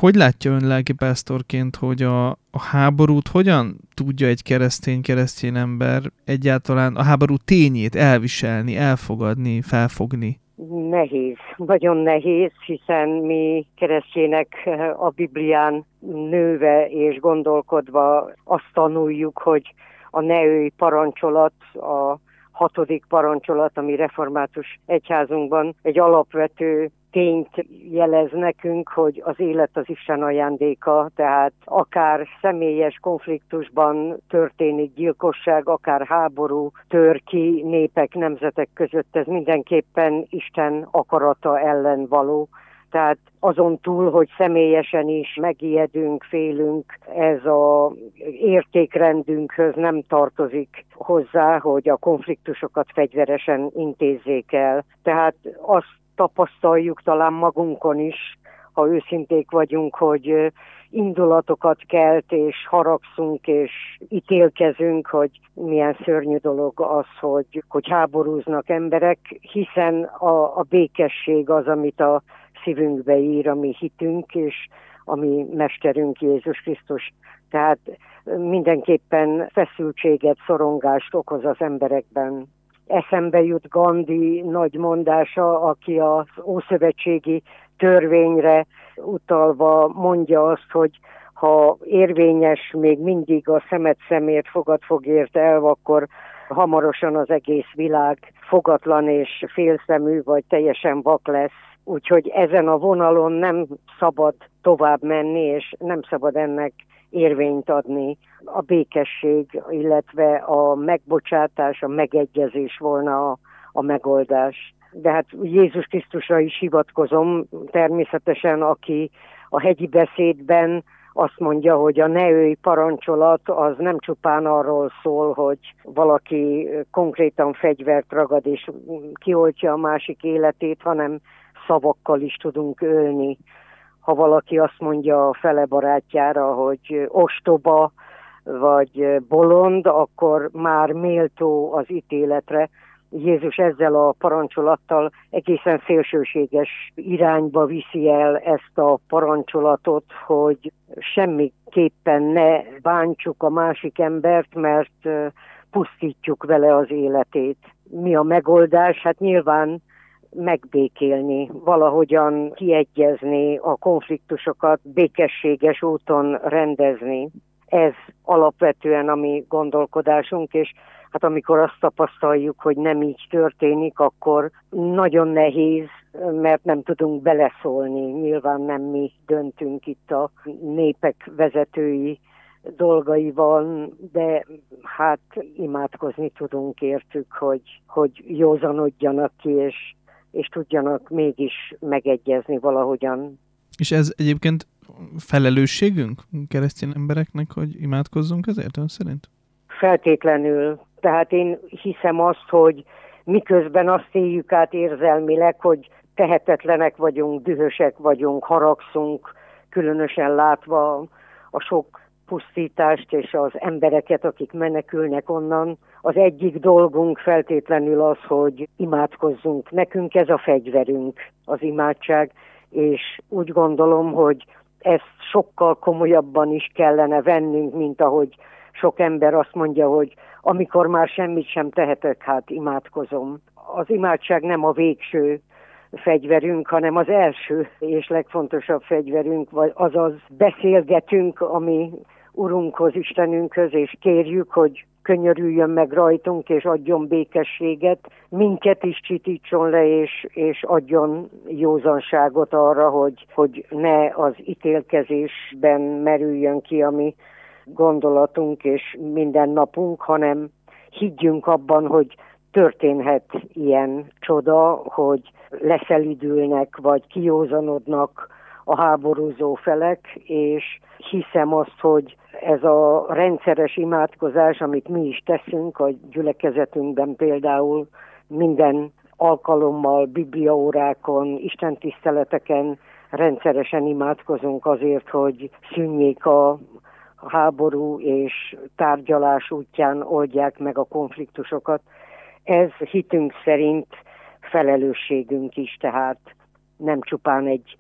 Hogy látja ön lelkipásztorként, hogy a háborút hogyan tudja egy keresztény ember egyáltalán a háború tényét elviselni, elfogadni, felfogni? Nehéz, nagyon nehéz, hiszen mi keresztjének a Biblián nőve és gondolkodva azt tanuljuk, hogy a ne ölj parancsolat, a 6. parancsolat, ami református egyházunkban egy alapvető tényt jelez nekünk, hogy az élet az Isten ajándéka, tehát akár személyes konfliktusban történik gyilkosság, akár háború tör ki népek, nemzetek között, ez mindenképpen Isten akarata ellen való. Tehát azon túl, hogy személyesen is megijedünk, félünk, ez az értékrendünkhöz nem tartozik hozzá, hogy a konfliktusokat fegyveresen intézzék el. Tehát azt tapasztaljuk talán magunkon is, ha őszinték vagyunk, hogy indulatokat kelt, és haragszunk, és ítélkezünk, hogy milyen szörnyű dolog az, hogy háborúznak emberek, hiszen a békesség az, amit a szívünkbe ír, a mi hitünk, és a mi mesterünk Jézus Krisztus. Tehát mindenképpen feszültséget, szorongást okoz az emberekben. Eszembe jut Gandhi nagy mondása, aki az ószövetségi törvényre utalva mondja azt, hogy ha érvényes még mindig a szemet szemért, fogad fogért elv, akkor hamarosan az egész világ fogatlan és félszemű, vagy teljesen vak lesz. Úgyhogy ezen a vonalon nem szabad tovább menni, és nem szabad ennek érvényt adni. A békesség, illetve a megbocsátás, a megegyezés volna a megoldás. De hát Jézus Krisztusra is hivatkozom, természetesen, aki a hegyi beszédben azt mondja, hogy a ne ölj parancsolat az nem csupán arról szól, hogy valaki konkrétan fegyvert ragad és kioltja a másik életét, hanem szavakkal is tudunk ölni. Ha valaki azt mondja a fele barátjára, hogy ostoba vagy bolond, akkor már méltó az ítéletre. Jézus ezzel a parancsolattal egészen szélsőséges irányba viszi el ezt a parancsolatot, hogy semmiképpen ne bántsuk a másik embert, mert pusztítjuk vele az életét. Mi a megoldás? Hát nyilván megbékélni, valahogyan kiegyezni, a konfliktusokat békességes úton rendezni. Ez alapvetően a mi gondolkodásunk, és hát amikor azt tapasztaljuk, hogy nem így történik, akkor nagyon nehéz, mert nem tudunk beleszólni. Nyilván nem mi döntünk itt a népek vezetői dolgaival, de hát imádkozni tudunk értük, hogy józanodjanak ki, és tudjanak mégis megegyezni valahogyan. És ez egyébként felelősségünk keresztény embereknek, hogy imádkozzunk ezért ön szerint? Feltétlenül. Tehát én hiszem azt, hogy miközben azt éljük át érzelmileg, hogy tehetetlenek vagyunk, dühösek vagyunk, haragszunk, különösen látva a sok pusztítást és az embereket, akik menekülnek onnan. Az egyik dolgunk feltétlenül az, hogy imádkozzunk. Nekünk ez a fegyverünk, az imádság, és úgy gondolom, hogy ezt sokkal komolyabban is kellene vennünk, mint ahogy sok ember azt mondja, hogy amikor már semmit sem tehetek, hát imádkozom. Az imádság nem a végső fegyverünk, hanem az első és legfontosabb fegyverünk, azaz beszélgetünk a mi Urunkhoz, Istenünkhöz, és kérjük, hogy könyörüljön meg rajtunk, és adjon békességet, minket is csitítson le, és adjon józanságot arra, hogy ne az ítélkezésben merüljön ki a mi gondolatunk és mindennapunk, hanem higgyünk abban, hogy történhet ilyen csoda, hogy leszelidülnek, vagy kijózanodnak a háborúzó felek, és hiszem azt, hogy ez a rendszeres imádkozás, amit mi is teszünk a gyülekezetünkben, például minden alkalommal, bibliaórákon, istentiszteleteken rendszeresen imádkozunk azért, hogy szűnjék a háború és tárgyalás útján oldják meg a konfliktusokat. Ez hitünk szerint felelősségünk is, tehát nem csupán egy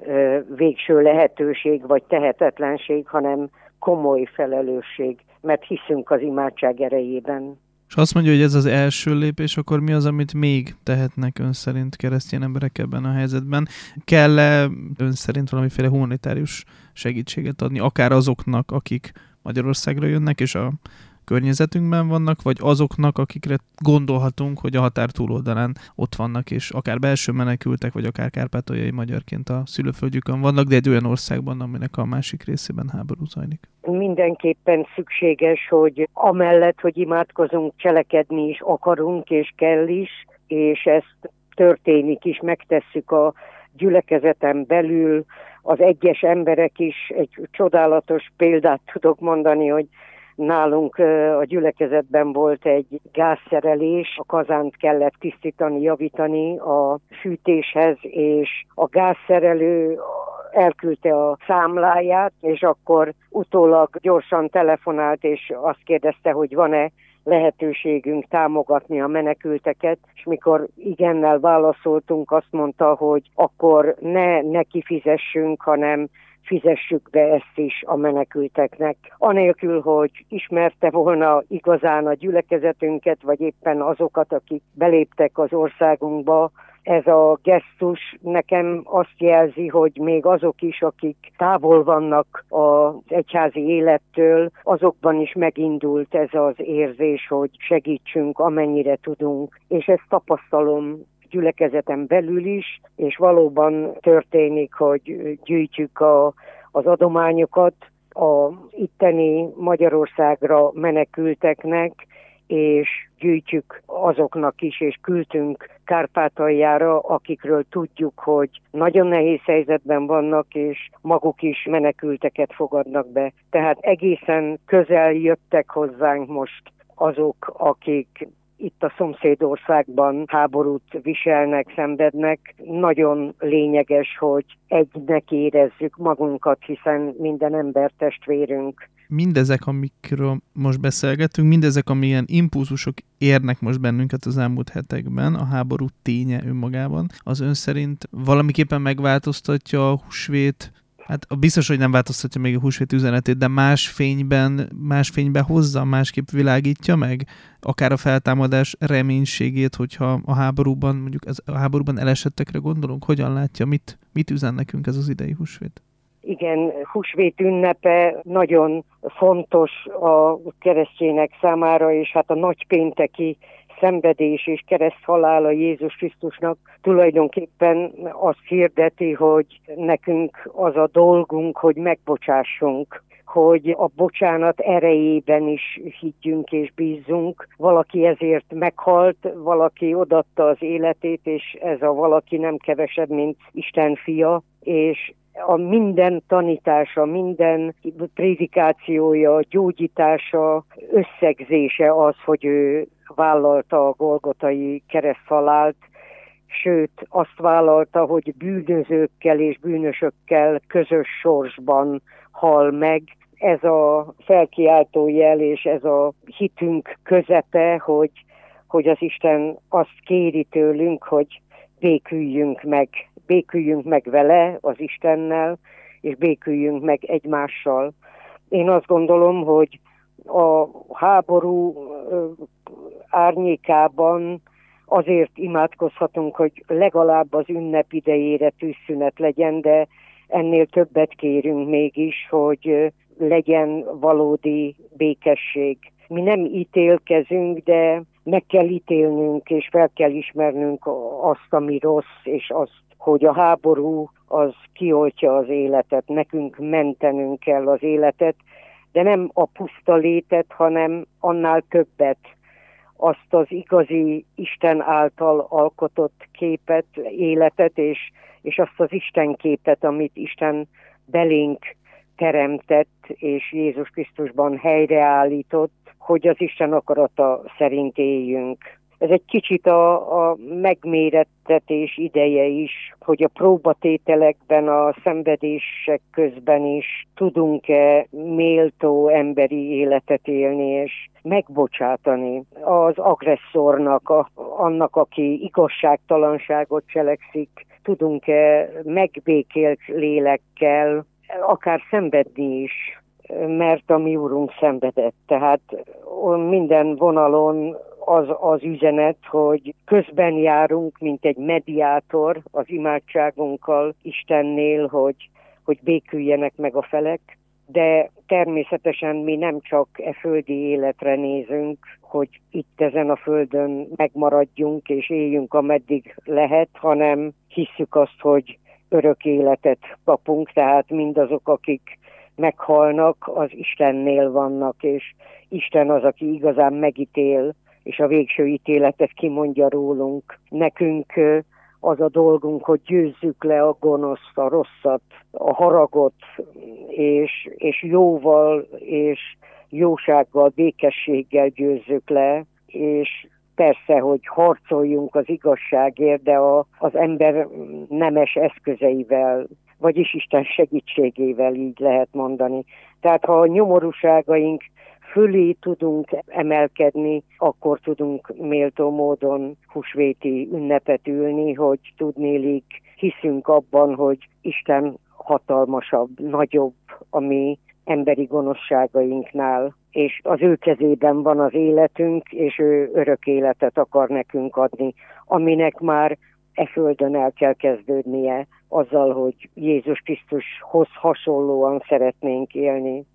végső lehetőség vagy tehetetlenség, hanem komoly felelősség, mert hiszünk az imádság erejében. És azt mondja, hogy ez az első lépés, akkor mi az, amit még tehetnek ön szerint keresztény emberek ebben a helyzetben? Kell-e ön szerint valamiféle humanitárius segítséget adni, akár azoknak, akik Magyarországra jönnek, és a környezetünkben vannak, vagy azoknak, akikre gondolhatunk, hogy a határ túloldalán ott vannak, és akár belső menekültek, vagy akár kárpátaljai magyarként a szülőföldjükön vannak, de egy olyan országban, aminek a másik részében háború zajlik. Mindenképpen szükséges, hogy amellett, hogy imádkozunk, cselekedni is akarunk, és kell is, és ezt történik is, megtesszük a gyülekezeten belül, az egyes emberek is. Egy csodálatos példát tudok mondani, hogy nálunk a gyülekezetben volt egy gázszerelés, a kazánt kellett tisztítani, javítani a fűtéshez, és a gázszerelő elküldte a számláját, és akkor utólag gyorsan telefonált, és azt kérdezte, hogy van-e lehetőségünk támogatni a menekülteket, és mikor igennel válaszoltunk, azt mondta, hogy akkor ne neki fizessünk, hanem fizessük be ezt is a menekülteknek. Anélkül, hogy ismerte volna igazán a gyülekezetünket, vagy éppen azokat, akik beléptek az országunkba, ez a gesztus nekem azt jelzi, hogy még azok is, akik távol vannak az egyházi élettől, azokban is megindult ez az érzés, hogy segítsünk, amennyire tudunk. És ezt tapasztalom gyülekezeten belül is, és valóban történik, hogy gyűjtjük az adományokat az itteni Magyarországra menekülteknek, és gyűjtjük azoknak is, és küldtünk Kárpátaljára, akikről tudjuk, hogy nagyon nehéz helyzetben vannak, és maguk is menekülteket fogadnak be. Tehát egészen közel jöttek hozzánk most azok, akik itt a szomszédországban háborút viselnek, szenvednek. Nagyon lényeges, hogy egynek érezzük magunkat, hiszen minden ember testvérünk. Mindezek, amikről most beszélgetünk, mindezek, amilyen impulzusok érnek most bennünket az elmúlt hetekben, a háború ténye önmagában, az ön szerint valamiképpen megváltoztatja a húsvét. Hát biztos, hogy nem változtatja még a húsvét üzenetét, de más fényben hozza, másképp világítja meg, akár a feltámadás reménységét, hogyha a háborúban, mondjuk a háborúban elesettekre gondolunk, hogyan látja, mit üzen nekünk ez az idei húsvét? Igen, húsvét ünnepe nagyon fontos a keresztények számára, és hát a nagypénteki szenvedés és kereszthalála Jézus Krisztusnak tulajdonképpen azt hirdeti, hogy nekünk az a dolgunk, hogy megbocsássunk, hogy a bocsánat erejében is higgyünk és bízzunk. Valaki ezért meghalt, valaki odaadta az életét, és ez a valaki nem kevesebb, mint Isten fia, és a minden tanítása, minden prédikációja, gyógyítása, összegzése az, hogy ő vállalta a golgotai kereszthalált, sőt azt vállalta, hogy bűnözőkkel és bűnösökkel közös sorsban hal meg. Ez a felkiáltó jel és ez a hitünk közepe, hogy az Isten azt kéri tőlünk, hogy béküljünk meg vele, az Istennel, és béküljünk meg egymással. Én azt gondolom, hogy a háború árnyékában azért imádkozhatunk, hogy legalább az ünnep idejére tűzszünet legyen, de ennél többet kérünk mégis, hogy legyen valódi békesség. Mi nem ítélkezünk, de meg kell ítélnünk, és fel kell ismernünk azt, ami rossz, és azt, hogy a háború az kioltja az életet, nekünk mentenünk kell az életet, de nem a puszta létet, hanem annál többet, azt az igazi Isten által alkotott képet, életet, és azt az Isten képet, amit Isten belénk teremtett, és Jézus Krisztusban helyreállított, hogy az Isten akarata szerint éljünk. Ez egy kicsit a megmérettetés ideje is, hogy a próbatételekben, a szenvedések közben is tudunk-e méltó emberi életet élni, és megbocsátani az agresszornak, annak, aki igazságtalanságot cselekszik, tudunk-e megbékélt lélekkel akár szenvedni is, mert a mi Úrunk szenvedett. Tehát minden vonalon az üzenet, hogy közben járunk, mint egy mediátor az imádságunkkal Istennél, hogy béküljenek meg a felek, de természetesen mi nem csak földi életre nézünk, hogy itt ezen a földön megmaradjunk és éljünk, ameddig lehet, hanem hisszük azt, hogy örök életet kapunk, tehát mindazok, akik meghalnak, az Istennél vannak, és Isten az, aki igazán megítél, és a végső ítéletet kimondja rólunk. Nekünk az a dolgunk, hogy győzzük le a gonoszt, a rosszat, a haragot, és jóval, és jósággal, békességgel győzzük le, és persze, hogy harcoljunk az igazságért, de az ember nemes eszközeivel, vagyis Isten segítségével, így lehet mondani. Tehát ha a nyomorúságaink fölé tudunk emelkedni, akkor tudunk méltó módon húsvéti ünnepet ülni, hogy tudnélik, hiszünk abban, hogy Isten hatalmasabb, nagyobb a mi emberi gonoszságainknál, és az ő kezében van az életünk, és ő örök életet akar nekünk adni, aminek már földön el kell kezdődnie azzal, hogy Jézus Krisztushoz hasonlóan szeretnénk élni.